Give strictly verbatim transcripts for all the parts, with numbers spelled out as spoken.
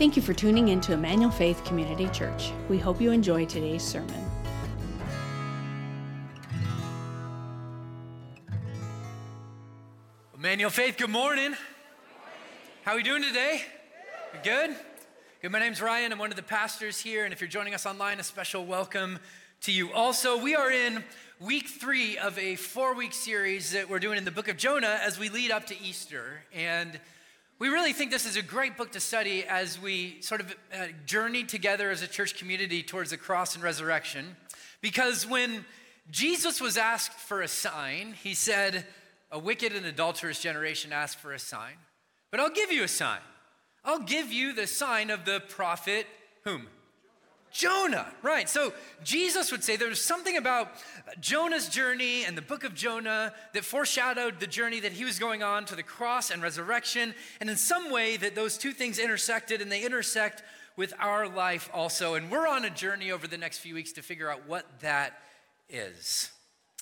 Thank you for tuning in to Emmanuel Faith Community Church. We hope you enjoy today's sermon. Emmanuel Faith, good morning. How are we doing today? Good? Good. My name's Ryan. I'm one of the pastors here, and if you're joining us online, a special welcome to you. Also, we are in week three of a four-week series that we're doing in the book of Jonah as we lead up to Easter, and we really think this is a great book to study as we sort of uh, journey together as a church community towards the cross and resurrection. Because when Jesus was asked for a sign, he said, a wicked and adulterous generation asked for a sign, but I'll give you a sign. I'll give you the sign of the prophet, whom? Jonah, right. So Jesus would say there's something about Jonah's journey and the book of Jonah that foreshadowed the journey that he was going on to the cross and resurrection. And in some way that those two things intersected, and they intersect with our life also. And we're on a journey over the next few weeks to figure out what that is.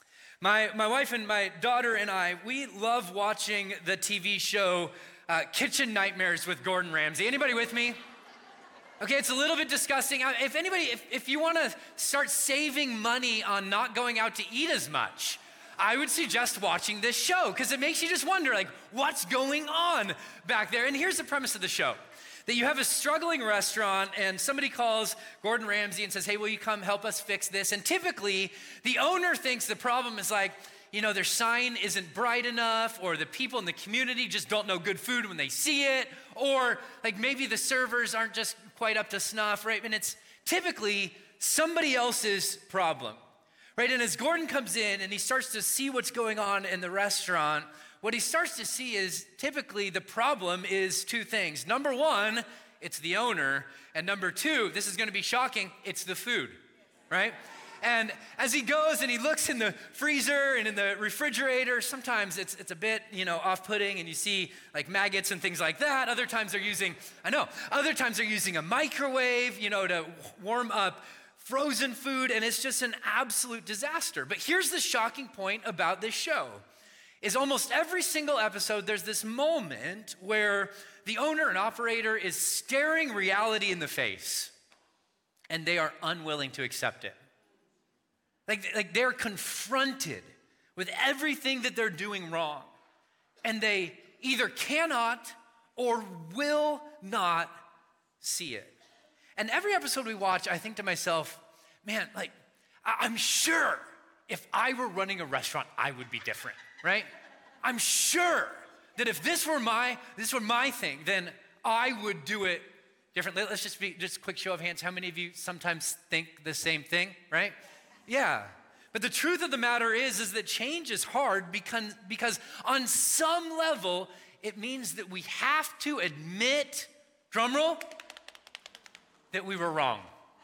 My, my wife and my daughter and I, we love watching the T V show uh, Kitchen Nightmares with Gordon Ramsay. Anybody with me? Okay, it's a little bit disgusting. If anybody, if, if you want to start saving money on not going out to eat as much, I would suggest watching this show because it makes you just wonder, like, what's going on back there? And here's the premise of the show. That you have a struggling restaurant and somebody calls Gordon Ramsay and says, hey, will you come help us fix this? And typically, the owner thinks the problem is like, you know, their sign isn't bright enough, or the people in the community just don't know good food when they see it, or like maybe the servers aren't just quite up to snuff, right? And it's typically somebody else's problem, right? And as Gordon comes in and he starts to see what's going on in the restaurant, what he starts to see is typically the problem is two things. Number one, it's the owner. And number two, this is gonna be shocking, it's the food, right? And as he goes and he looks in the freezer and in the refrigerator, sometimes it's it's a bit, you know, off-putting and you see like maggots and things like that. Other times they're using, I know, other times they're using a microwave, you know, to warm up frozen food, and it's just an absolute disaster. But here's the shocking point about this show, is almost every single episode, there's this moment where the owner and operator is staring reality in the face, and they are unwilling to accept it. Like, like they're confronted with everything that they're doing wrong, and they either cannot or will not see it. And every episode we watch, I think to myself, man, like, I'm sure if I were running a restaurant, I would be different, right? I'm sure that if this were my, this were my thing, then I would do it differently. Let's just be, just a quick show of hands. How many of you sometimes think the same thing, right? Yeah. But the truth of the matter is, is that change is hard because, because on some level, it means that we have to admit, drumroll, that we were wrong.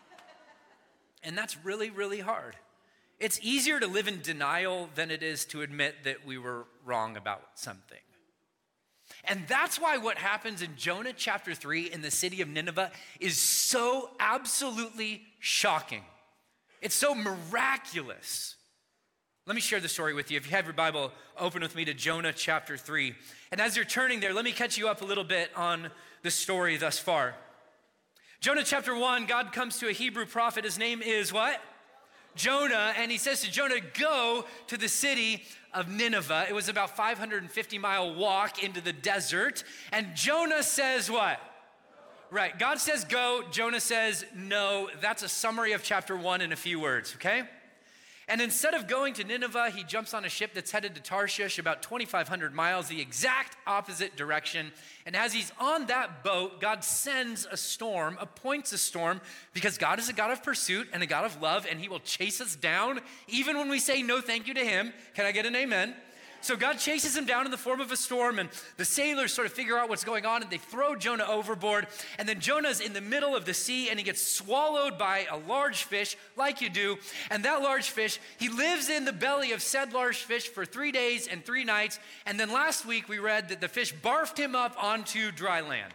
And that's really, really hard. It's easier to live in denial than it is to admit that we were wrong about something. And that's why what happens in Jonah chapter three in the city of Nineveh is so absolutely shocking. It's so miraculous. Let me share the story with you. If you have your Bible, open with me to Jonah chapter three. And as you're turning there, let me catch you up a little bit on the story thus far. Jonah chapter one, God comes to a Hebrew prophet. His name is what? Jonah. And he says to Jonah, go to the city of Nineveh. It was about five hundred fifty mile walk into the desert. And Jonah says what? Right, God says go, Jonah says no. That's a summary of chapter one in a few words, okay? And instead of going to Nineveh, he jumps on a ship that's headed to Tarshish, about twenty-five hundred miles, the exact opposite direction. And as he's on that boat, God sends a storm, appoints a storm, because God is a God of pursuit and a God of love, and he will chase us down, even when we say no thank you to him. Can I get an amen? So God chases him down in the form of a storm, and the sailors sort of figure out what's going on, and they throw Jonah overboard. And then Jonah's in the middle of the sea, and he gets swallowed by a large fish, like you do. And that large fish, he lives in the belly of said large fish for three days and three nights. And then last week we read that the fish barfed him up onto dry land.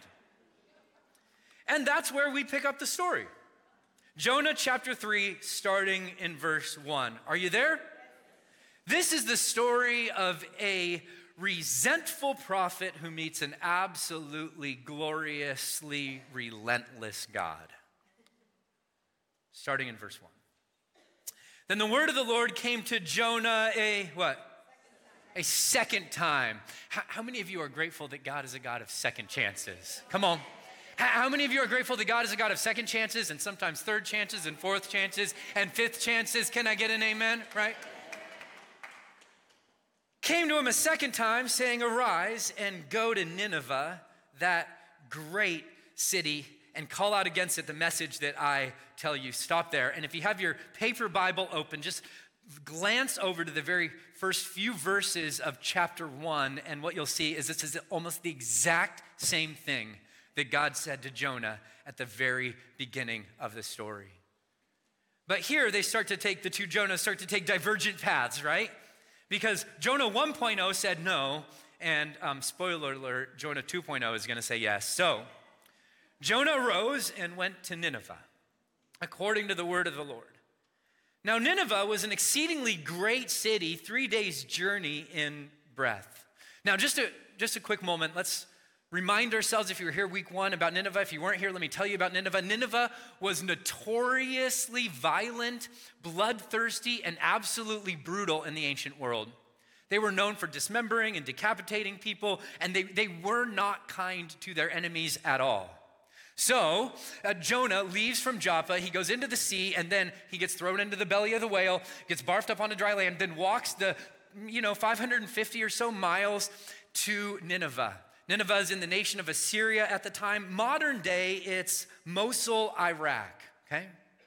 And that's where we pick up the story. Jonah chapter three, starting in verse one. Are you there? This is the story of a resentful prophet who meets an absolutely gloriously relentless God. Starting in verse one. Then the word of the Lord came to Jonah a what? A second time. How, how many of you are grateful that God is a God of second chances? Come on. How many of you are grateful that God is a God of second chances and sometimes third chances and fourth chances and fifth chances? Can I get an amen, right? Came to him a second time saying, arise and go to Nineveh, that great city, and call out against it the message that I tell you. Stop there. And if you have your paper Bible open, just glance over to the very first few verses of chapter one, and what you'll see is this is almost the exact same thing that God said to Jonah at the very beginning of the story. But here they start to take, the two Jonahs start to take divergent paths, right? Because Jonah one point oh said no, and um, spoiler alert, Jonah two point oh is gonna say yes. So, Jonah arose and went to Nineveh, according to the word of the Lord. Now, Nineveh was an exceedingly great city, three days' journey in breadth. Now, just a, just a quick moment, let's remind ourselves, if you were here week one, about Nineveh. If you weren't here, let me tell you about Nineveh. Nineveh was notoriously violent, bloodthirsty, and absolutely brutal in the ancient world. They were known for dismembering and decapitating people, and they, they were not kind to their enemies at all. So uh, Jonah leaves from Joppa, he goes into the sea, and then he gets thrown into the belly of the whale, gets barfed up onto dry land, then walks the, you know, five hundred fifty or so miles to Nineveh. Nineveh is in the nation of Assyria at the time. Modern day, it's Mosul, Iraq, okay?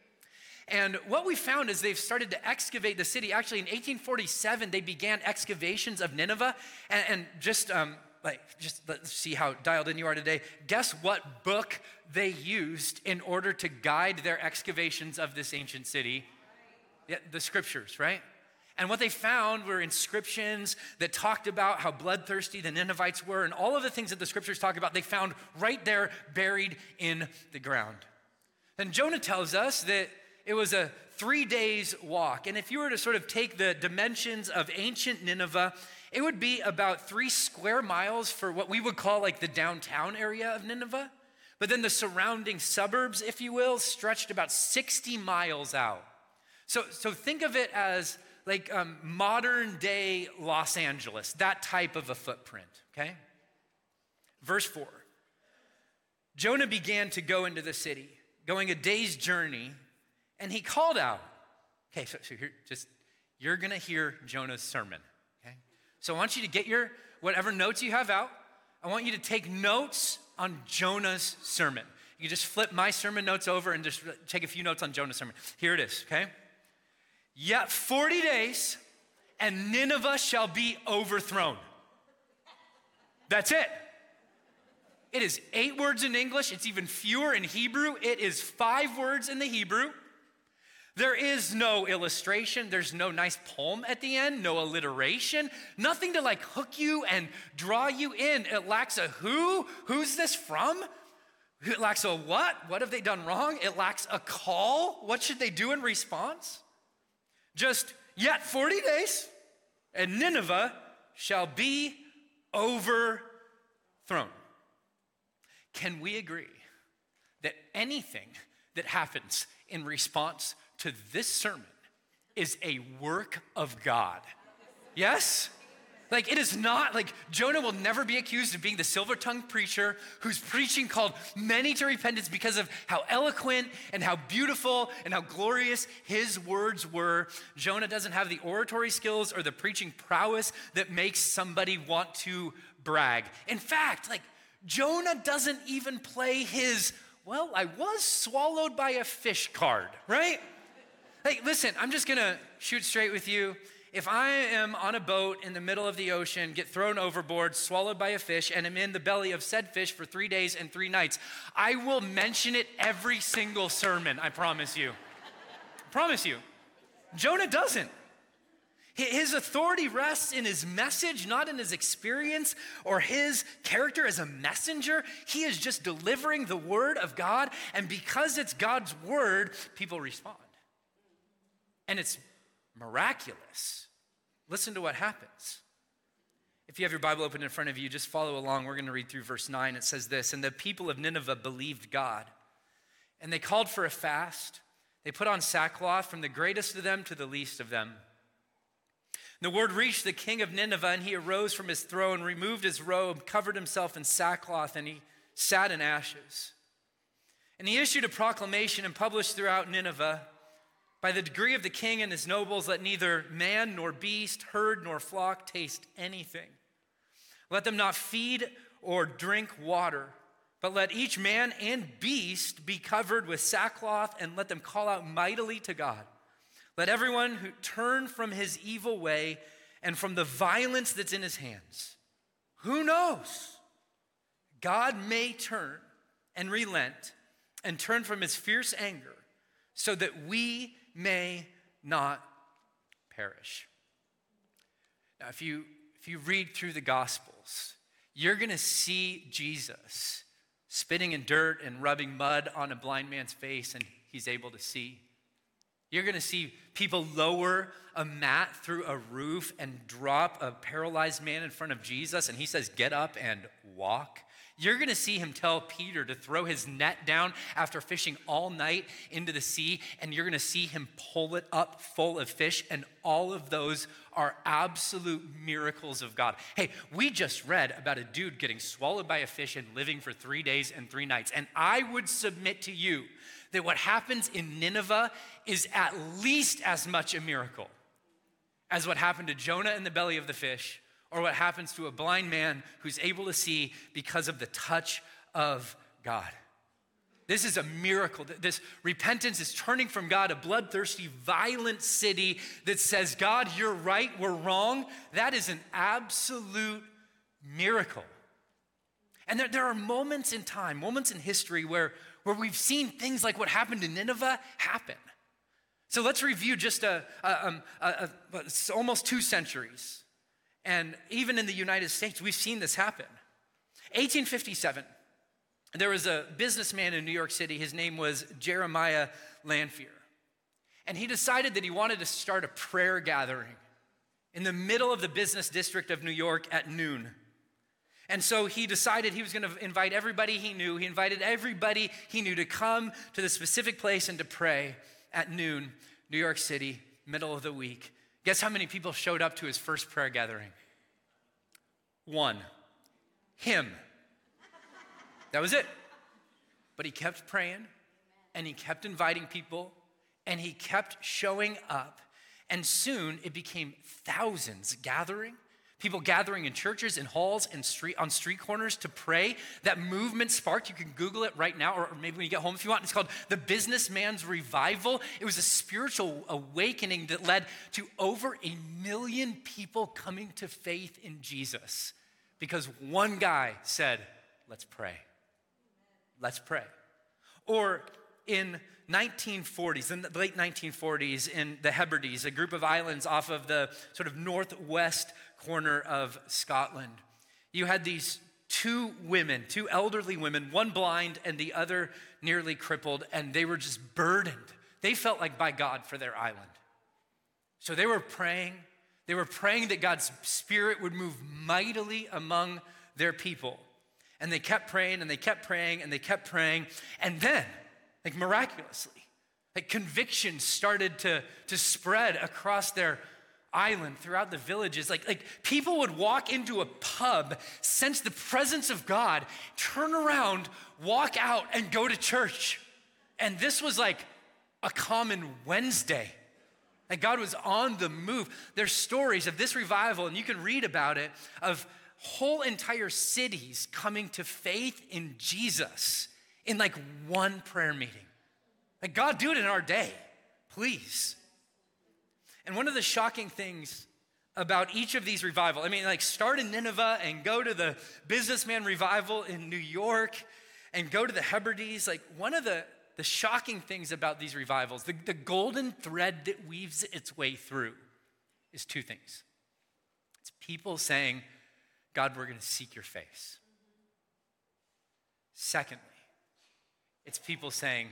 And what we found is they've started to excavate the city. Actually, in eighteen forty-seven, they began excavations of Nineveh, and, and just... Um, Like, just let's see how dialed in you are today. Guess what book they used in order to guide their excavations of this ancient city? Yeah, the scriptures, right? And what they found were inscriptions that talked about how bloodthirsty the Ninevites were, and all of the things that the scriptures talk about, they found right there buried in the ground. And Jonah tells us that it was a three days walk. And if you were to sort of take the dimensions of ancient Nineveh, it would be about three square miles for what we would call like the downtown area of Nineveh. But then the surrounding suburbs, if you will, stretched about sixty miles out. So, so think of it as like um, modern day Los Angeles, that type of a footprint, okay? Verse four, Jonah began to go into the city, going a day's journey, and he called out. Okay, so, so here, just, you're gonna hear Jonah's sermon. So I want you to get your, whatever notes you have out, I want you to take notes on Jonah's sermon. You just flip my sermon notes over and just take a few notes on Jonah's sermon. Here it is, okay? Yet forty days and Nineveh shall be overthrown. That's it. It is eight words in English. It's even fewer in Hebrew. It is five words in the Hebrew. There is no illustration. There's no nice poem at the end, no alliteration, nothing to like hook you and draw you in. It lacks a who, who's this from? It lacks a what, what have they done wrong? It lacks a call, what should they do in response? Just, yet forty days, and Nineveh shall be overthrown. Can we agree that anything that happens in response to this sermon is a work of God? Yes? Like, it is not, like, Jonah will never be accused of being the silver-tongued preacher whose preaching called many to repentance because of how eloquent and how beautiful and how glorious his words were. Jonah doesn't have the oratory skills or the preaching prowess that makes somebody want to brag. In fact, like, Jonah doesn't even play his, well, I was swallowed by a fish card, right? Hey, listen, I'm just gonna shoot straight with you. If I am on a boat in the middle of the ocean, get thrown overboard, swallowed by a fish, and am in the belly of said fish for three days and three nights, I will mention it every single sermon, I promise you. I promise you. Jonah doesn't. His authority rests in his message, not in his experience or his character as a messenger. He is just delivering the word of God, and because it's God's word, people respond. And it's miraculous. Listen to what happens. If you have your Bible open in front of you, just follow along. We're going to read through verse nine. It says this, "And the people of Nineveh believed God, and they called for a fast. They put on sackcloth from the greatest of them to the least of them. And the word reached the king of Nineveh, and he arose from his throne, removed his robe, covered himself in sackcloth, and he sat in ashes. And he issued a proclamation and published throughout Nineveh, by the decree of the king and his nobles, let neither man nor beast, herd nor flock taste anything. Let them not feed or drink water, but let each man and beast be covered with sackcloth, and let them call out mightily to God. Let everyone who turn from his evil way and from the violence that's in his hands. Who knows? God may turn and relent and turn from his fierce anger so that we may not perish." Now, if you, if you read through the Gospels, you're going to see Jesus spitting in dirt and rubbing mud on a blind man's face, and he's able to see. You're going to see people lower a mat through a roof and drop a paralyzed man in front of Jesus, and he says, "Get up and walk." You're going to see him tell Peter to throw his net down after fishing all night into the sea, and you're going to see him pull it up full of fish, and all of those are absolute miracles of God. Hey, we just read about a dude getting swallowed by a fish and living for three days and three nights, and I would submit to you that what happens in Nineveh is at least as much a miracle as what happened to Jonah in the belly of the fish, or what happens to a blind man who's able to see because of the touch of God. This is a miracle. This repentance is turning from God, a bloodthirsty, violent city that says, "God, you're right, we're wrong." That is an absolute miracle. And there, there are moments in time, moments in history where, where we've seen things like what happened in Nineveh happen. So let's review just a, a, um, a, a, a almost two centuries. And even in the United States, we've seen this happen. eighteen fifty-seven, there was a businessman in New York City. His name was Jeremiah Lanphier. And he decided that he wanted to start a prayer gathering in the middle of the business district of New York at noon. And so he decided he was going to invite everybody he knew. He invited everybody he knew to come to the specific place and to pray at noon, New York City, middle of the week. Guess how many people showed up to his first prayer gathering? One. Him. That was it. But he kept praying, and he kept inviting people, and he kept showing up. And soon it became thousands gathering, people gathering in churches, in halls, and street, on street corners to pray. That movement sparked. You can Google it right now, or maybe when you get home if you want. It's called the Businessman's Revival. It was a spiritual awakening that led to over a million people coming to faith in Jesus because one guy said, "Let's pray. Let's pray." Or in nineteen forties, in the late nineteen forties, in the Hebrides, a group of islands off of the sort of northwest corner of Scotland, you had these two women, two elderly women, one blind and the other nearly crippled, and they were just burdened. They felt like by God for their island. So they were praying. They were praying that God's Spirit would move mightily among their people. And they kept praying, and they kept praying, and they kept praying. And then, like miraculously, like conviction started to, to spread across their island, throughout the villages. Like, like people would walk into a pub, sense the presence of God, turn around, walk out, and go to church. And this was like a common Wednesday. Like God was on the move. There's stories of this revival, and you can read about it, of whole entire cities coming to faith in Jesus in like one prayer meeting. Like God, do it in our day, please. And one of the shocking things about each of these revivals, I mean, like start in Nineveh and go to the Businessman Revival in New York and go to the Hebrides. Like one of the, the shocking things about these revivals, the, the golden thread that weaves its way through is two things. It's people saying, "God, we're going to seek your face." Secondly, it's people saying,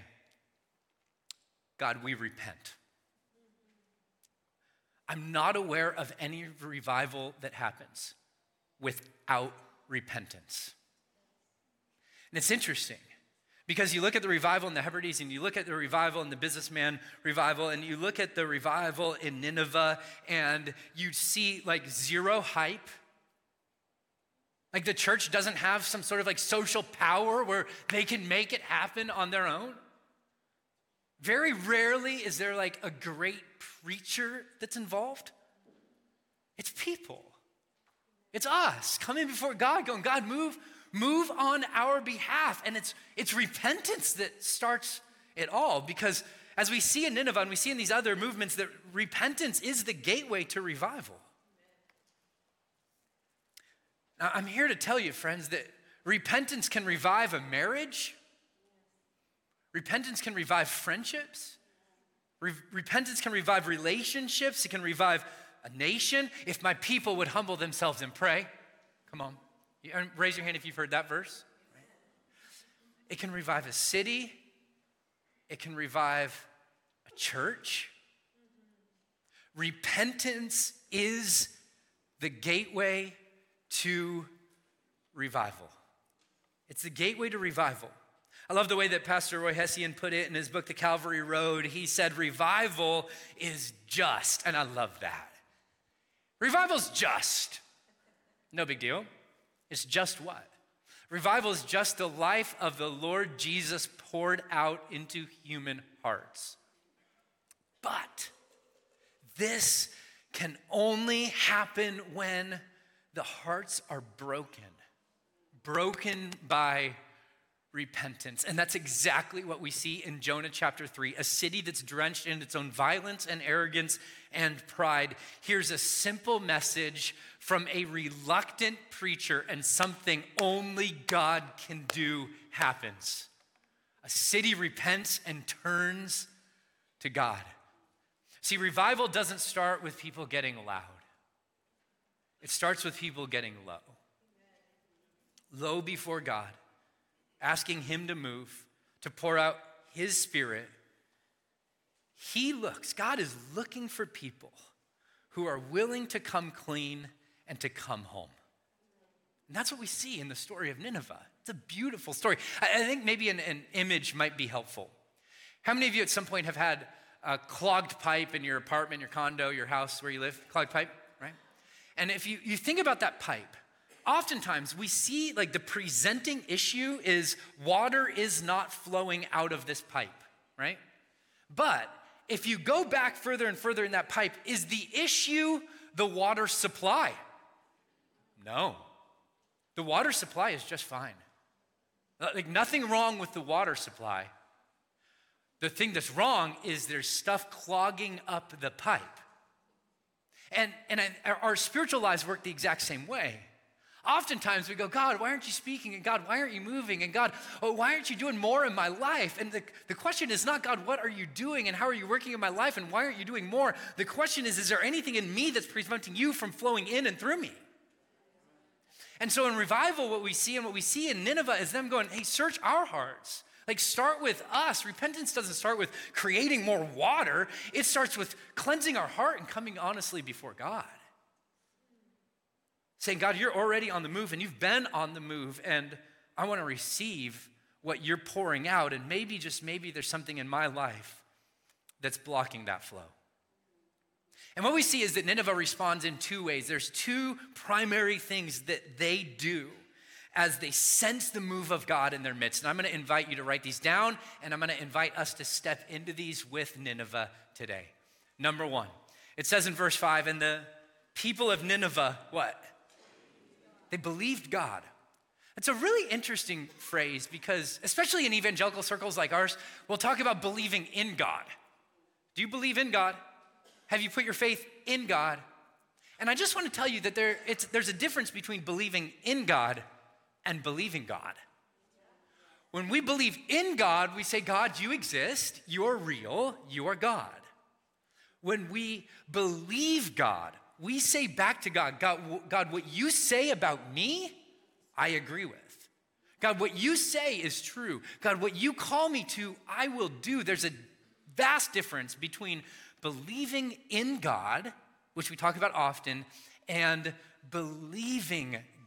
"God, we repent." I'm not aware of any revival that happens without repentance. And it's interesting because you look at the revival in the Hebrides and you look at the revival in the businessman revival and you look at the revival in Nineveh and you see like zero hype. Like the church doesn't have some sort of like social power where they can make it happen on their own. Very rarely is there like a great preacher that's involved. It's people. It's us coming before God going, God, move, move on our behalf. And it's, it's repentance that starts it all because as we see in Nineveh and we see in these other movements that repentance is the gateway to revival. Now, I'm here to tell you, friends, that repentance can revive a marriage. Repentance can revive friendships. Re- repentance can revive relationships. It can revive a nation. If my people would humble themselves and pray. Come on. Raise your hand if you've heard that verse. It can revive a city. It can revive a church. Repentance is the gateway to revival. It's the gateway to revival. I love the way that Pastor Roy Hession put it in his book, The Calvary Road. He said, revival is just, and I love that. Revival's just. No big deal. It's just what? Revival is just the life of the Lord Jesus poured out into human hearts. But this can only happen when the hearts are broken, broken by repentance. And that's exactly what we see in Jonah chapter three, a city that's drenched in its own violence and arrogance and pride. Here's a simple message from a reluctant preacher, and something only God can do happens. A city repents and turns to God. See, revival doesn't start with people getting loud. It starts with people getting low. Low before God, asking him to move, to pour out his spirit. He looks, God is looking for people who are willing to come clean and to come home. And that's what we see in the story of Nineveh. It's a beautiful story. I, I think maybe an, an image might be helpful. How many of you at some point have had a clogged pipe in your apartment, your condo, your house where you live? Clogged pipe, right? And if you, you think about that pipe, oftentimes we see like the presenting issue is water is not flowing out of this pipe, right? But if you go back further and further in that pipe, is the issue the water supply? No. The water supply is just fine. Like nothing wrong with the water supply. The thing that's wrong is there's stuff clogging up the pipe. And, and our spiritual lives work the exact same way. Oftentimes we go, God, why aren't you speaking? And God, why aren't you moving? And God, oh, why aren't you doing more in my life? And the, the question is not, God, what are you doing? And how are you working in my life? And why aren't you doing more? The question is, is there anything in me that's preventing you from flowing in and through me? And so in revival, what we see and what we see in Nineveh is them going, hey, search our hearts. Like start with us. Repentance doesn't start with creating more water. It starts with cleansing our heart and coming honestly before God. Saying, God, you're already on the move and you've been on the move and I want to receive what you're pouring out. And maybe, just maybe there's something in my life that's blocking that flow. And what we see is that Nineveh responds in two ways. There's two primary things that they do as they sense the move of God in their midst. And I'm going to invite you to write these down, and I'm going to invite us to step into these with Nineveh today. Number one, it says in verse five, and the people of Nineveh, what? They believed God. It's a really interesting phrase because, especially in evangelical circles like ours, we'll talk about believing in God. Do you believe in God? Have you put your faith in God? And I just want to tell you that there, it's, there's a difference between believing in God and believing God. When we believe in God, we say, God, you exist, you are real, you are God. When we believe God, we say back to God, God, God, what you say about me, I agree with. God, what you say is true. God, what you call me to, I will do. There's a vast difference between believing in God, which we talk about often, and believing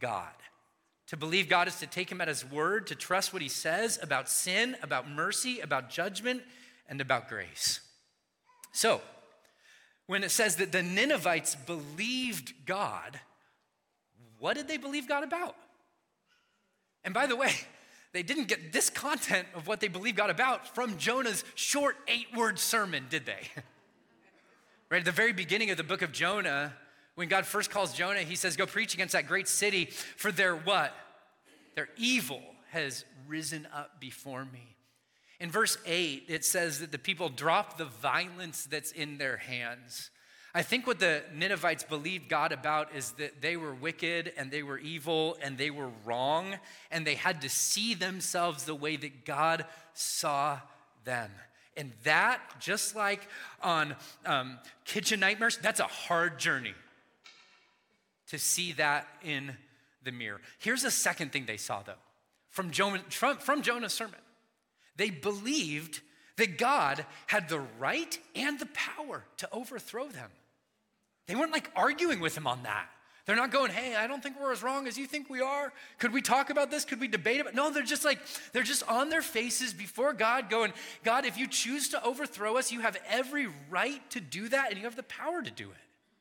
God. To believe God is to take him at his word, to trust what he says about sin, about mercy, about judgment, and about grace. So, when it says that the Ninevites believed God, what did they believe God about? And by the way, they didn't get this content of what they believed God about from Jonah's short eight-word sermon, did they? Right at the very beginning of the book of Jonah, when God first calls Jonah, he says, go preach against that great city, for their what? Their evil has risen up before me. In verse eight, it says that the people drop the violence that's in their hands. I think what the Ninevites believed God about is that they were wicked and they were evil and they were wrong, and they had to see themselves the way that God saw them. And that, just like on um, Kitchen Nightmares, that's a hard journey to see that in the mirror. Here's a second thing they saw, though, from, Jonah, from, from Jonah's sermon. They believed that God had the right and the power to overthrow them. They weren't like arguing with him on that. They're not going, hey, I don't think we're as wrong as you think we are. Could we talk about this? Could we debate about it? No, they're just like, they're just on their faces before God going, God, if you choose to overthrow us, you have every right to do that and you have the power to do it.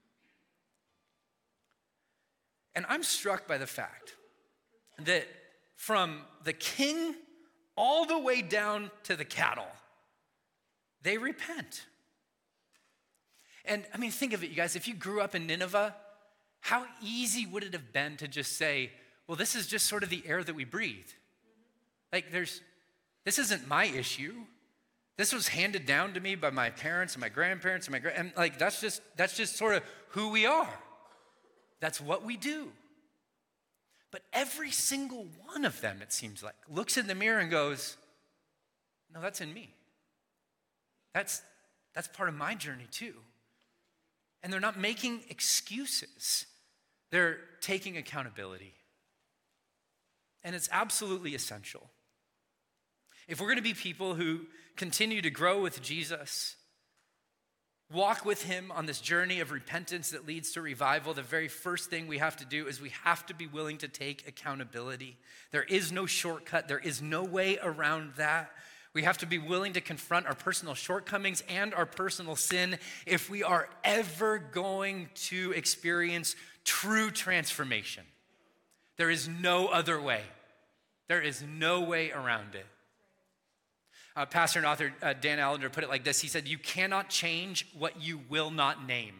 And I'm struck by the fact that from the king all the way down to the cattle, they repent. And I mean, think of it, you guys. If you grew up in Nineveh, how easy would it have been to just say, well, this is just sort of the air that we breathe. Like there's, this isn't my issue. This was handed down to me by my parents and my grandparents and my, and like that's just, that's just sort of who we are. That's what we do. But every single one of them, it seems like, looks in the mirror and goes, no, that's in me. That's, that's part of my journey too. And they're not making excuses. They're taking accountability. And it's absolutely essential. If we're going to be people who continue to grow with Jesus, walk with him on this journey of repentance that leads to revival, the very first thing we have to do is we have to be willing to take accountability. There is no shortcut. There is no way around that. We have to be willing to confront our personal shortcomings and our personal sin if we are ever going to experience true transformation. There is no other way. There is no way around it. Uh, pastor and author uh, Dan Allender put it like this. He said, you cannot change what you will not name.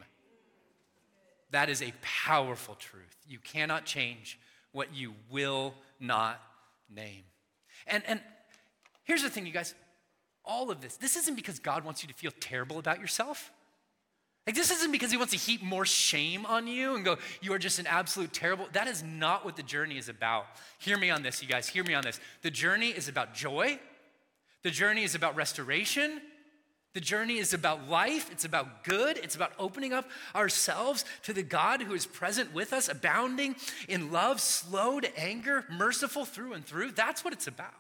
That is a powerful truth. You cannot change what you will not name. And, and here's the thing, you guys. All of this, this isn't because God wants you to feel terrible about yourself. Like this isn't because he wants to heap more shame on you and go, you are just an absolute terrible. That is not what the journey is about. Hear me on this, you guys. Hear me on this. The journey is about joy. The journey is about restoration. The journey is about life. It's about good. It's about opening up ourselves to the God who is present with us, abounding in love, slow to anger, merciful through and through. That's what it's about.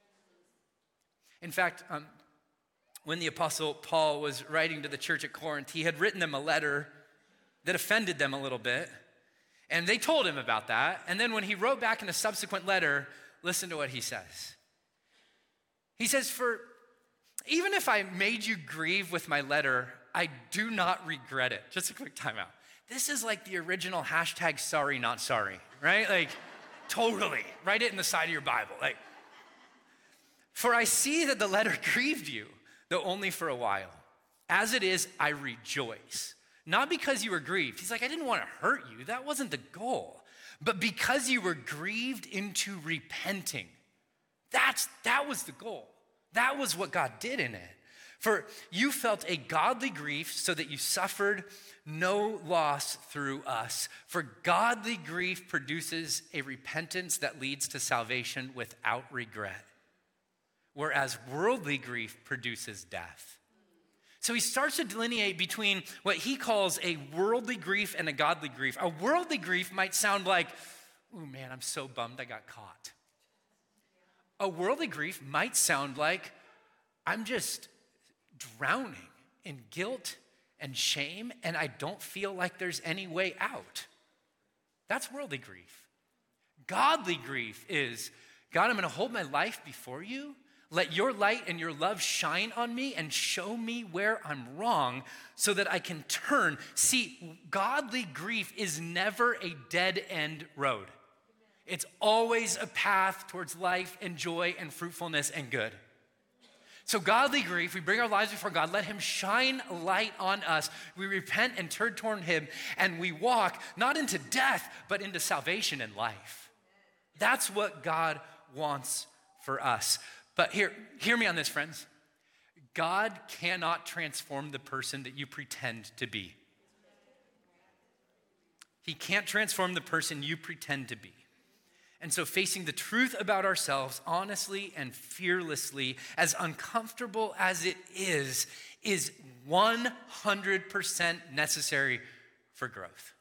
In fact, um, when the Apostle Paul was writing to the church at Corinth, he had written them a letter that offended them a little bit, and they told him about that. And then when he wrote back in a subsequent letter, listen to what he says. He says, for even if I made you grieve with my letter, I do not regret it. Just a quick timeout. This is like the original hashtag sorry, not sorry, right? Like, totally. Write it in the side of your Bible. Like, for I see that the letter grieved you, though only for a while. As it is, I rejoice. Not because you were grieved. He's like, I didn't want to hurt you. That wasn't the goal. But because you were grieved into repenting. That's, that was the goal. That was what God did in it. For you felt a godly grief so that you suffered no loss through us. For godly grief produces a repentance that leads to salvation without regret. Whereas worldly grief produces death. So he starts to delineate between what he calls a worldly grief and a godly grief. A worldly grief might sound like, oh man, I'm so bummed I got caught. A worldly grief might sound like, I'm just drowning in guilt and shame, and I don't feel like there's any way out. That's worldly grief. Godly grief is, God, I'm gonna hold my life before you. Let your light and your love shine on me and show me where I'm wrong so that I can turn. See, godly grief is never a dead end road. It's always a path towards life and joy and fruitfulness and good. So godly grief, we bring our lives before God, let him shine light on us. We repent and turn toward him, and we walk not into death, but into salvation and life. That's what God wants for us. But here, hear me on this, friends. God cannot transform the person that you pretend to be. He can't transform the person you pretend to be. And so facing the truth about ourselves honestly and fearlessly, as uncomfortable as it is, is one hundred percent necessary for growth.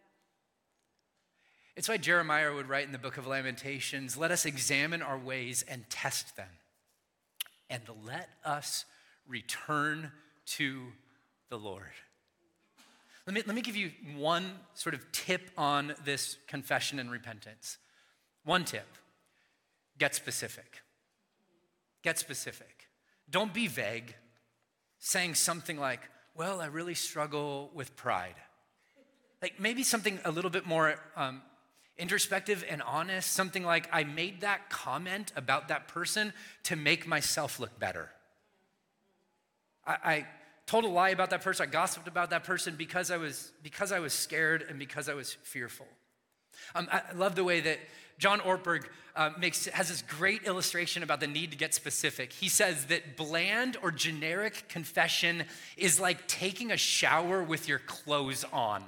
It's why Jeremiah would write in the book of Lamentations, let us examine our ways and test them, and let us return to the Lord. Let me, let me give you one sort of tip on this confession and repentance. One tip, get specific. Get specific. Don't be vague, saying something like, well, I really struggle with pride. Like maybe something a little bit more um, introspective and honest, something like, I made that comment about that person to make myself look better. I, I told a lie about that person, I gossiped about that person because I was, because I was scared and because I was fearful. Um, I love the way that John Ortberg uh, makes, has this great illustration about the need to get specific. He says that bland or generic confession is like taking a shower with your clothes on.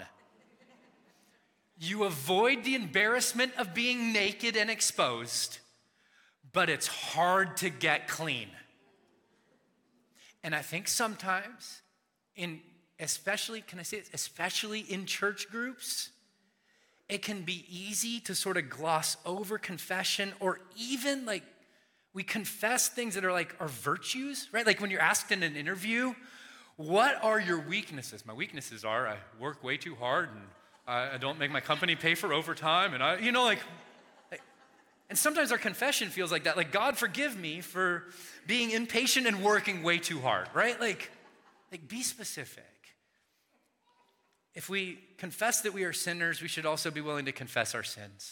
You avoid the embarrassment of being naked and exposed, but it's hard to get clean. And I think sometimes, in especially, can I say it, especially in church groups, it can be easy to sort of gloss over confession, or even like we confess things that are like our virtues, right? Like when you're asked in an interview, what are your weaknesses? My weaknesses are I work way too hard and I don't make my company pay for overtime, and I, you know, like, like, and sometimes our confession feels like that. Like, God forgive me for being impatient and working way too hard, right? Like, like be specific. If we confess that we are sinners, we should also be willing to confess our sins.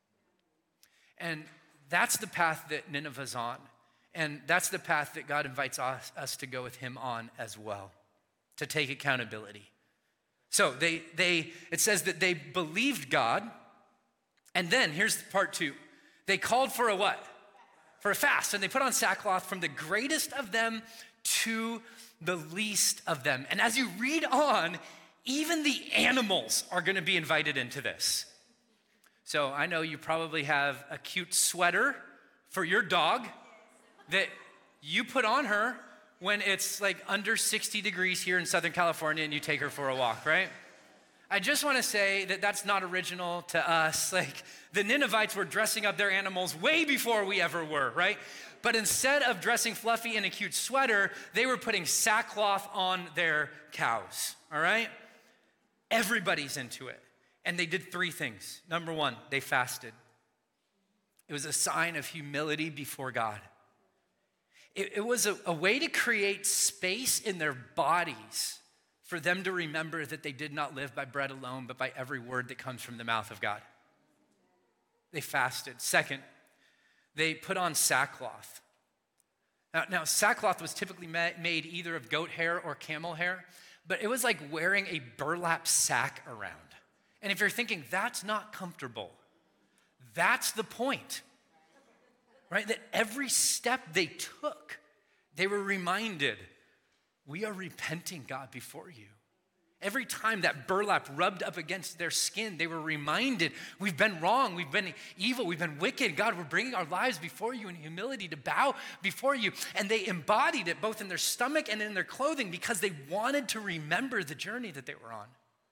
And that's the path that Nineveh's on. And that's the path that God invites us, us to go with him on as well, to take accountability. So they, they, it says that they believed God. And then here's part two. They called for a what? For a fast. And they put on sackcloth from the greatest of them to the least of them. And as you read on, even the animals are gonna be invited into this. So I know you probably have a cute sweater for your dog that you put on her when it's like under sixty degrees here in Southern California and you take her for a walk, right? I just wanna say that that's not original to us. Like the Ninevites were dressing up their animals way before we ever were, right? But instead of dressing Fluffy in a cute sweater, they were putting sackcloth on their cows, all right? Everybody's into it. And they did three things. Number one, they fasted. It was a sign of humility before God. It, it was a, a way to create space in their bodies for them to remember that they did not live by bread alone, but by every word that comes from the mouth of God. They fasted. Second, they put on sackcloth. Now, now sackcloth was typically ma- made either of goat hair or camel hair, but it was like wearing a burlap sack around. And if you're thinking, that's not comfortable, that's the point, right? That every step they took, they were reminded, we are repenting, God, before you. Every time that burlap rubbed up against their skin, they were reminded, we've been wrong, we've been evil, we've been wicked. God, we're bringing our lives before you in humility to bow before you. And they embodied it both in their stomach and in their clothing because they wanted to remember the journey that they were on.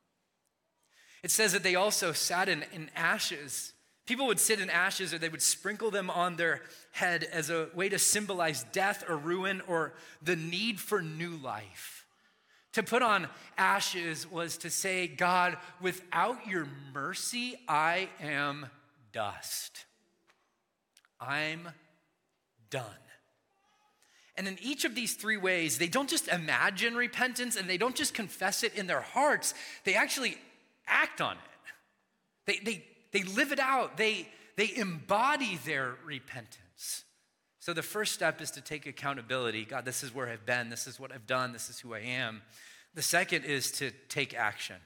It says that they also sat in, in ashes. People would sit in ashes, or they would sprinkle them on their head as a way to symbolize death or ruin or the need for new life. To put on ashes was to say, God, without your mercy, I am dust. I'm done. And in each of these three ways, they don't just imagine repentance and they don't just confess it in their hearts, they actually act on it. They, they, they live it out. They, they embody their repentance. So the first step is to take accountability. God, this is where I've been. This is what I've done. This is who I am. The second is to take action.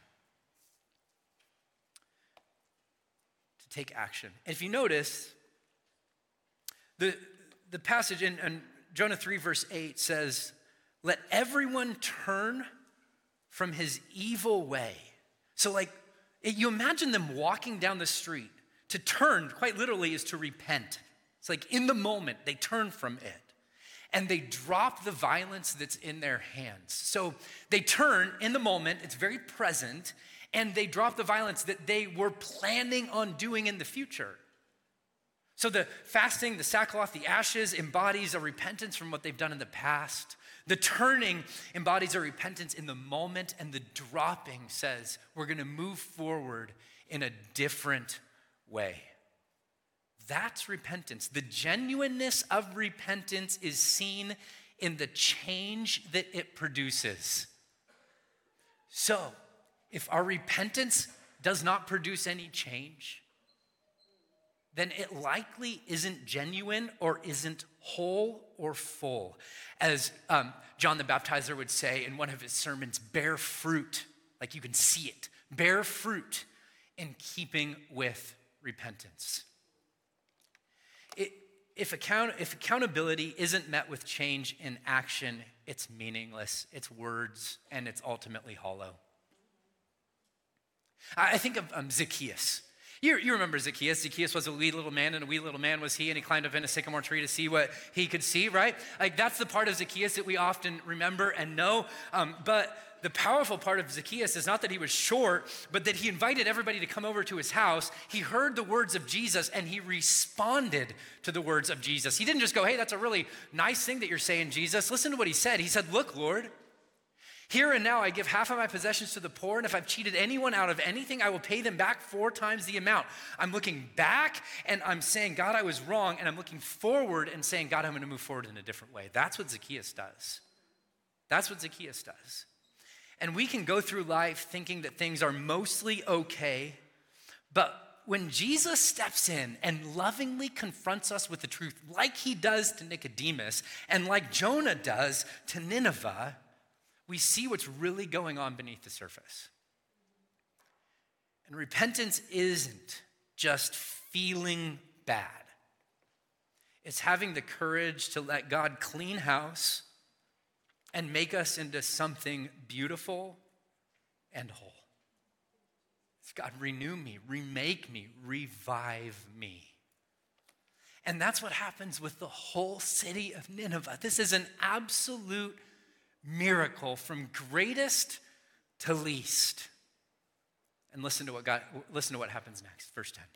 To take action. And if you notice, the, the passage in, in Jonah three verse eight says, let everyone turn from his evil way. So like, you imagine them walking down the street. To turn, quite literally, is to repent. It's like in the moment, they turn from it. And they drop the violence that's in their hands. So they turn in the moment, it's very present, and they drop the violence that they were planning on doing in the future. So the fasting, the sackcloth, the ashes embodies a repentance from what they've done in the past. The turning embodies a repentance in the moment, and the dropping says we're gonna move forward in a different way. That's repentance. The genuineness of repentance is seen in the change that it produces. So, if our repentance does not produce any change, then it likely isn't genuine or isn't whole or full. As um, John the Baptizer would say in one of his sermons, bear fruit, like you can see it, bear fruit in keeping with repentance. It, if, account, if accountability isn't met with change in action, it's meaningless, it's words, and it's ultimately hollow. I, I think of um, Zacchaeus. You, you remember Zacchaeus. Zacchaeus was a wee little man, and a wee little man was he, and he climbed up in a sycamore tree to see what he could see, right? Like that's the part of Zacchaeus that we often remember and know, um, but the powerful part of Zacchaeus is not that he was short, but that he invited everybody to come over to his house. He heard the words of Jesus and he responded to the words of Jesus. He didn't just go, hey, that's a really nice thing that you're saying, Jesus. Listen to what he said. He said, look, Lord, here and now I give half of my possessions to the poor, and if I've cheated anyone out of anything, I will pay them back four times the amount. I'm looking back and I'm saying, God, I was wrong, and I'm looking forward and saying, God, I'm gonna move forward in a different way. That's what Zacchaeus does. That's what Zacchaeus does. And we can go through life thinking that things are mostly okay, but when Jesus steps in and lovingly confronts us with the truth, like he does to Nicodemus, and like Jonah does to Nineveh, we see what's really going on beneath the surface. And repentance isn't just feeling bad. It's having the courage to let God clean house and make us into something beautiful and whole. It's God, renew me, remake me, revive me. And that's what happens with the whole city of Nineveh. This is an absolute miracle from greatest to least. And listen to what God, listen to what happens next, verse ten.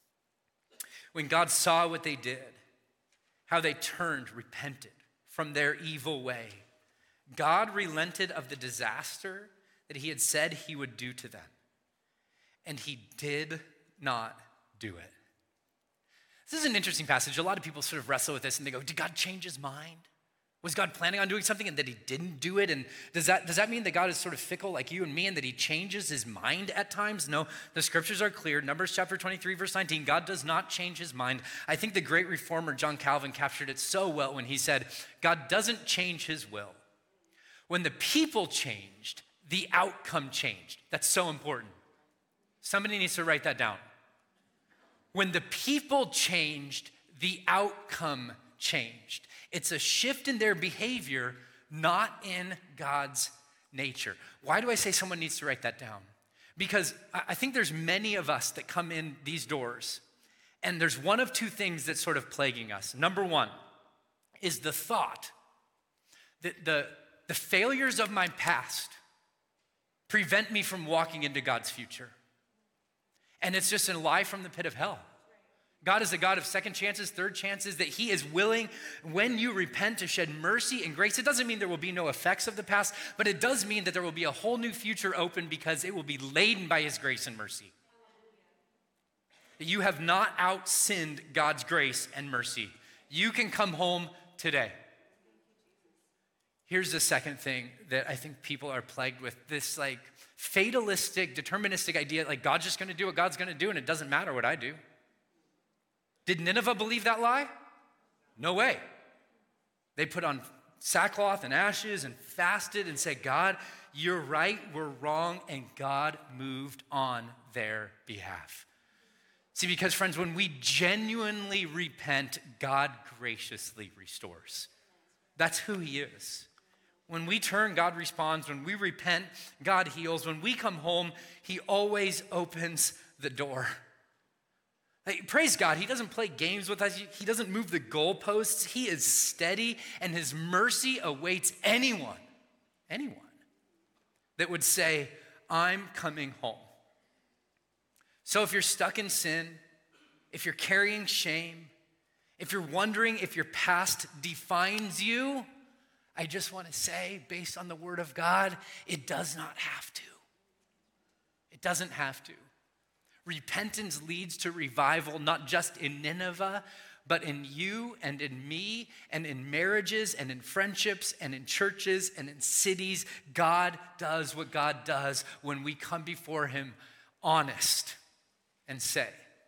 When God saw what they did, how they turned, repented from their evil way, God relented of the disaster that he had said he would do to them. And he did not do it. This is an interesting passage. A lot of people sort of wrestle with this and they go, did God change his mind? Was God planning on doing something and that he didn't do it? And does that, does that mean that God is sort of fickle like you and me and that he changes his mind at times? No, the scriptures are clear. Numbers chapter twenty-three, verse nineteen, God does not change his mind. I think the great reformer John Calvin captured it so well when he said, God doesn't change his will. When the people changed, the outcome changed. That's so important. Somebody needs to write that down. When the people changed, the outcome changed. It's a shift in their behavior, not in God's nature. Why do I say someone needs to write that down? Because I think there's many of us that come in these doors, and there's one of two things that's sort of plaguing us. Number one is the thought that the, the failures of my past prevent me from walking into God's future. And it's just a lie from the pit of hell. God is a God of second chances, third chances, that he is willing, when you repent, to shed mercy and grace. It doesn't mean there will be no effects of the past, but it does mean that there will be a whole new future open because it will be laden by his grace and mercy. that you have not out-sinned God's grace and mercy. You can come home today. Here's the second thing that I think people are plagued with, this like fatalistic, deterministic idea, like God's just gonna do what God's gonna do and it doesn't matter what I do. Did Nineveh believe that lie? No way. They put on sackcloth and ashes and fasted and said, God, you're right, we're wrong, and God moved on their behalf. See, because friends, when we genuinely repent, God graciously restores. That's who he is. When we turn, God responds. When we repent, God heals. When we come home, he always opens the door. Like, praise God, he doesn't play games with us. He doesn't move the goalposts. He is steady, and his mercy awaits anyone, anyone that would say, I'm coming home. So if you're stuck in sin, if you're carrying shame, if you're wondering if your past defines you, I just want to say, based on the word of God, it does not have to. It doesn't have to. Repentance leads to revival, not just in Nineveh, but in you and in me and in marriages and in friendships and in churches and in cities. God does what God does when we come before him honest and say,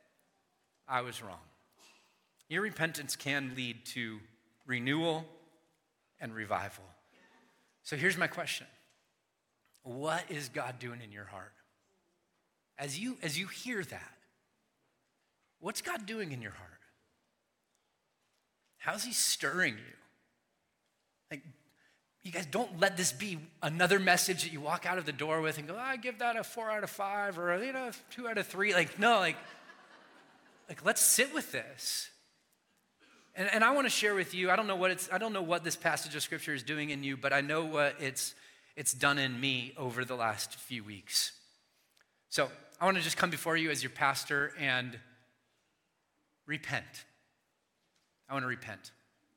I was wrong. Your repentance can lead to renewal and revival. So here's my question. What is God doing in your heart? As you, as you hear that, what's God doing in your heart? How's he stirring you? Like, you guys, don't let this be another message that you walk out of the door with and go, oh, I give that a four out of five or you know, two out of three. Like, no, like, like let's sit with this. And, and I want to share with you, I don't know what it's, I don't know what this passage of scripture is doing in you, but I know what it's, it's done in me over the last few weeks. So I want to just come before you as your pastor and repent. I want to repent.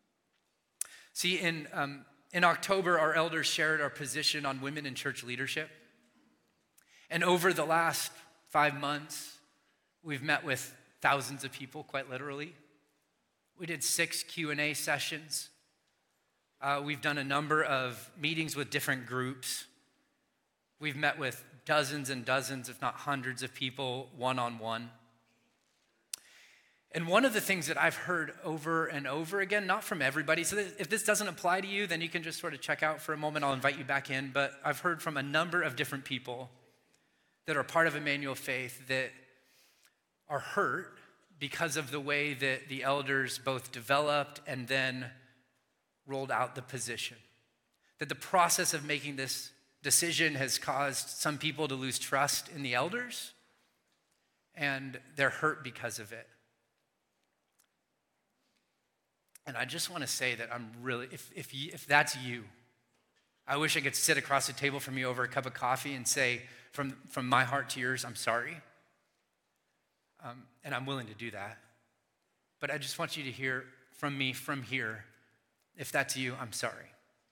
See, in, um, in October, our elders shared our position on women in church leadership. And over the last five months, we've met with thousands of people, quite literally. We did six Q and A sessions. Uh, we've done a number of meetings with different groups. We've met with dozens and dozens, if not hundreds of people, one-on-one. And one of the things that I've heard over and over again, not from everybody, so if this doesn't apply to you, then you can just sort of check out for a moment. I'll invite you back in. But I've heard from a number of different people that are part of Emmanuel Faith that are hurt because of the way that the elders both developed and then rolled out the position. That the process of making this decision has caused some people to lose trust in the elders, and they're hurt because of it. And I just want to say that I'm really, if if, you, if that's you, I wish I could sit across the table from you over a cup of coffee and say, from, from my heart to yours, I'm sorry. Um, and I'm willing to do that. But I just want you to hear from me from here, if that's you, I'm sorry.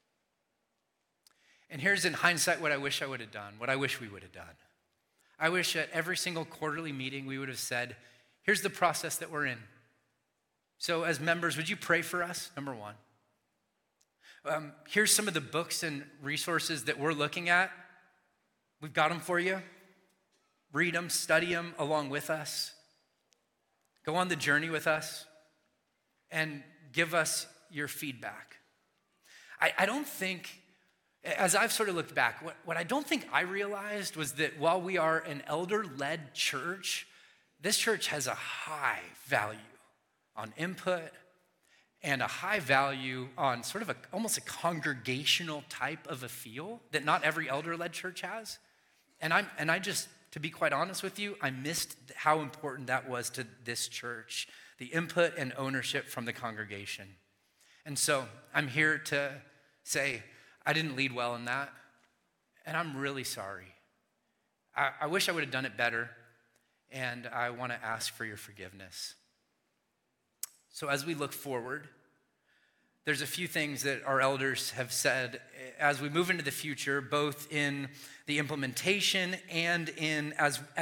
And here's in hindsight what I wish I would have done, what I wish we would have done. I wish at every single quarterly meeting we would have said, here's the process that we're in. So as members, would you pray for us, number one? Um, here's some of the books and resources that we're looking at. We've got them for you. Read them, study them along with us. Go on the journey with us and give us your feedback. I, I don't think, as I've sort of looked back, what, what I don't think I realized was that while we are an elder-led church, this church has a high value on input and a high value on sort of a, almost a congregational type of a feel that not every elder-led church has. And I'm, and I just, to be quite honest with you, I missed how important that was to this church, the input and ownership from the congregation. And so I'm here to say, I didn't lead well in that, and I'm really sorry. I, I wish I would have done it better, and I want to ask for your forgiveness. So as we look forward, there's a few things that our elders have said as we move into the future, both in the implementation and in as, as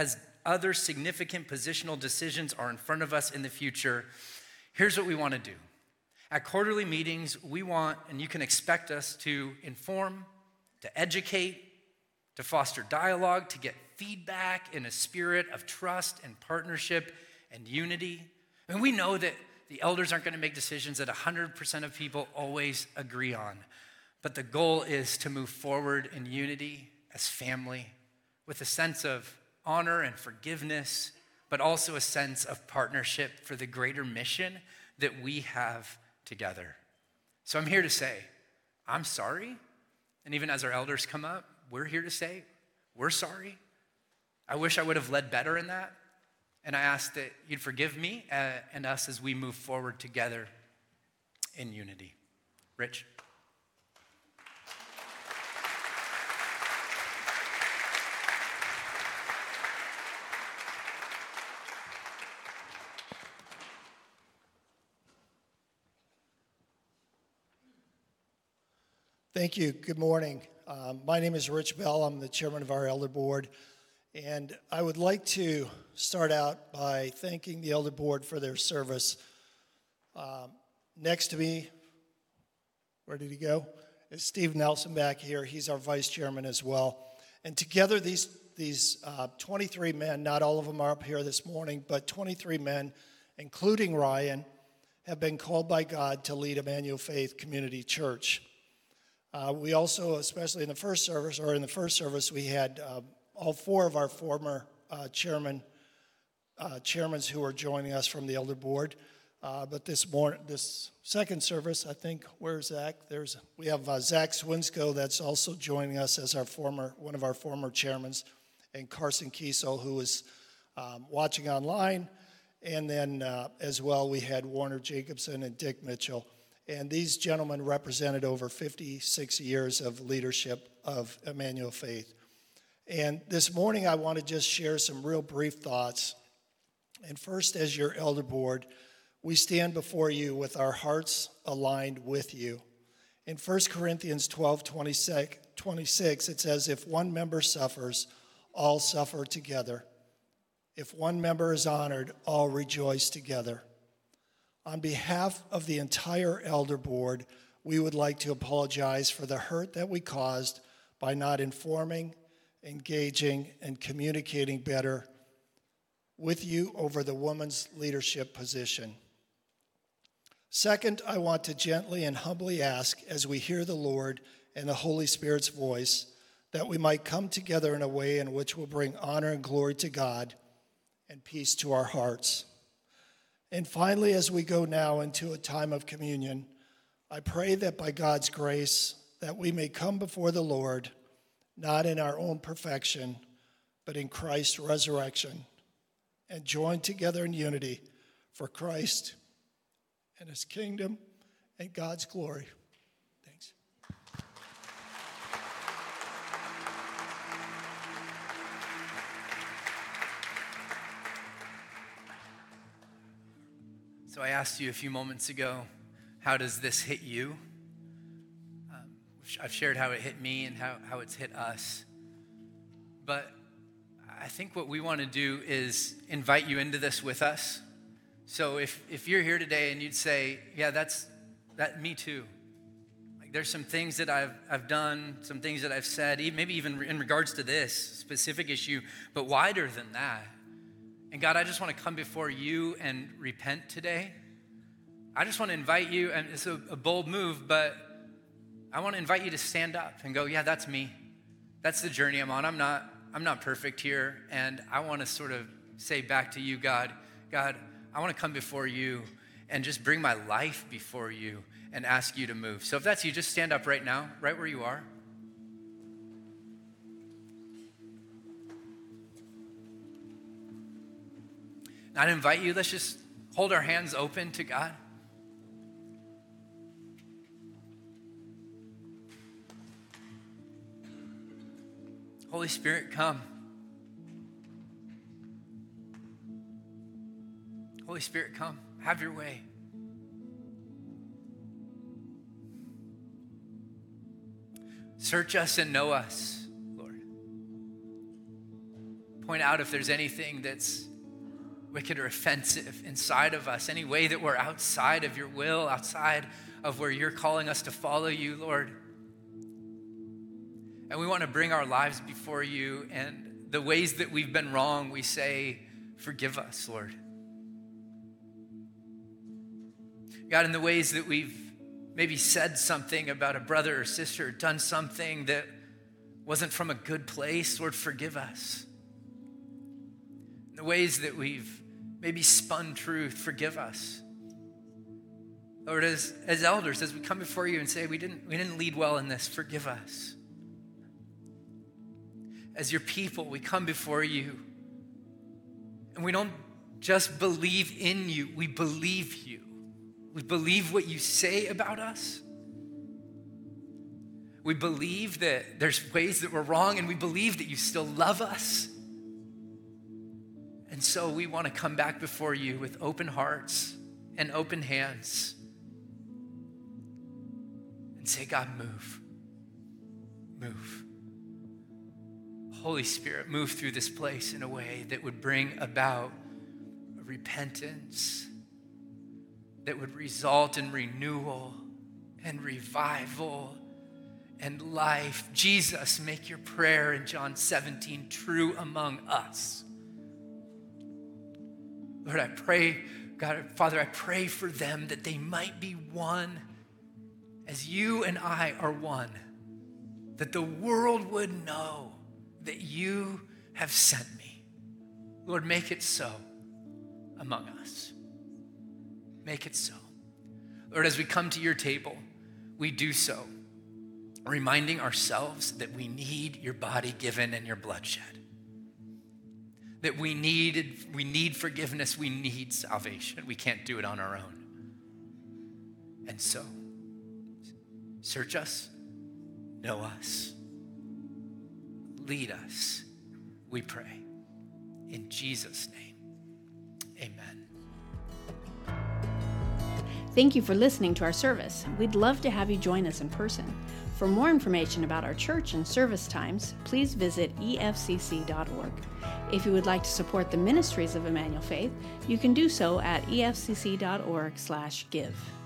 other significant positional decisions are in front of us in the future, here's what we want to do. At quarterly meetings, we want, and you can expect us to inform, to educate, to foster dialogue, to get feedback in a spirit of trust and partnership and unity. And we know that the elders aren't going to make decisions that one hundred percent of people always agree on. But the goal is to move forward in unity as family with a sense of honor and forgiveness, but also a sense of partnership for the greater mission that we have together. So I'm here to say, I'm sorry. And even as our elders come up, we're here to say, we're sorry. I wish I would have led better in that. And I ask that you'd forgive me uh, and us as we move forward together in unity. Rich? Thank you. Good morning. Um, my name is Rich Bell. I'm the chairman of our elder board. And I would like to start out by thanking the elder board for their service. Um, next to me, where did he go? Is Steve Nelson back here. He's our vice chairman as well. And together, these, these uh, twenty-three men, not all of them are up here this morning, but twenty-three men, including Ryan, have been called by God to lead Emmanuel Faith Community Church. Uh, we also, especially in the first service, or in the first service, we had uh, all four of our former uh, chairman, uh, chairmen who are joining us from the elder board. Uh, but this morning, this second service, I think, where's Zach? There's we have uh, Zach Swinsko that's also joining us as our former one of our former chairmen, and Carson Kiesel, who is um, watching online, and then uh, as well we had Warner Jacobson and Dick Mitchell. And these gentlemen represented over fifty-six years of leadership of Emmanuel Faith. And this morning, I want to just share some real brief thoughts. And first, as your elder board, we stand before you with our hearts aligned with you. In First Corinthians twelve twenty-six, it says, if one member suffers, all suffer together. If one member is honored, all rejoice together. On behalf of the entire elder board, we would like to apologize for the hurt that we caused by not informing, engaging, and communicating better with you over the woman's leadership position. Second, I want to gently and humbly ask, as we hear the Lord and the Holy Spirit's voice, that we might come together in a way in which will bring honor and glory to God and peace to our hearts. And finally, as we go now into a time of communion, I pray that by God's grace, that we may come before the Lord, not in our own perfection, but in Christ's resurrection, and join together in unity for Christ and his kingdom and God's glory. Thanks. So I asked you a few moments ago, how does this hit you? Um, I've shared how it hit me and how, how it's hit us. But I think what we want to do is invite you into this with us. So if, if you're here today and you'd say, yeah, that's that me too. Like there's some things that I've I've done, some things that I've said, maybe even in regards to this specific issue, but wider than that. And God, I just want to come before you and repent today. I just want to invite you, and it's a, a bold move, but I want to invite you to stand up and go, yeah, that's me. That's the journey I'm on. I'm not, I'm not perfect here. And I want to sort of say back to you, God, God, I want to come before you and just bring my life before you and ask you to move. So if that's you, just stand up right now, right where you are. And I'd invite you, let's just hold our hands open to God. Holy Spirit, come. Holy Spirit, come. Have your way. Search us and know us, Lord. point out if there's anything that's wicked or offensive inside of us, any way that we're outside of your will, outside of where you're calling us to follow you, Lord. And we want to bring our lives before you, and the ways that we've been wrong, we say, forgive us, Lord. God, in the ways that we've maybe said something about a brother or sister, done something that wasn't from a good place, Lord, forgive us. In the ways that we've maybe spun truth, forgive us. Lord, as, as elders, as we come before you and say, we didn't, we didn't lead well in this, forgive us. As your people, we come before you, and we don't just believe in you, we believe you. We believe what you say about us. We believe that there's ways that we're wrong, and we believe that you still love us. And so we want to come back before you with open hearts and open hands and say, God, move. Move. Holy Spirit, move through this place in a way that would bring about a repentance, that would result in renewal and revival and life. Jesus, make your prayer in John seventeen true among us. Lord, I pray, God, Father, I pray for them that they might be one as you and I are one, that the world would know that you have sent me. Lord, make it so among us. Make it so. Lord, as we come to your table, we do so, reminding ourselves that we need your body given and your blood shed. That we need, we need forgiveness, we need salvation. We can't do it on our own. And so, search us, know us, lead us, we pray. In Jesus' name, amen. Thank you for listening to our service. We'd love to have you join us in person. For more information about our church and service times, please visit E F C C dot org. If you would like to support the ministries of Emmanuel Faith, you can do so at E F C C dot org slash give.